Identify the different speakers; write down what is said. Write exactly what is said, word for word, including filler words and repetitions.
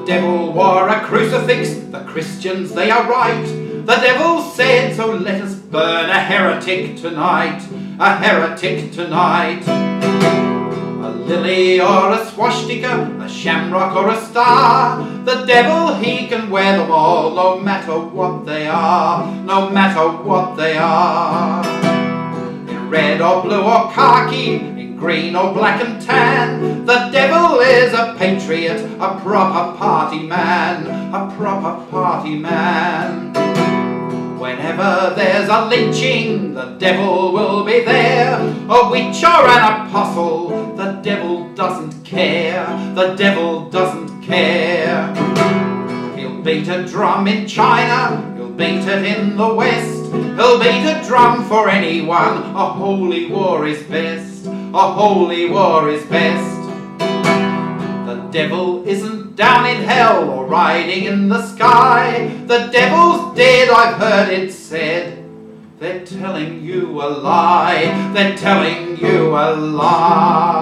Speaker 1: devil wore a crucifix, the Christians they are right. The devil said, so let us burn a heretic tonight, a heretic tonight. A lily or a swastika, a shamrock or a star, the devil he can wear them all, no matter what they are, no matter what they are. In red or blue or khaki, in green or black and tan, the devil is a patriot, a proper party man, a proper party man. Whenever there's a lynching, the devil will be there. A witch or an apostle, the devil doesn't care, the devil doesn't care. He'll beat a drum in China, he'll beat it in the West. He'll beat a drum for anyone, a holy war is best, a holy war is best. The devil isn't down in hell or riding in the sky. The devil's dead, I've heard it said. They're telling you a lie, they're telling you a lie.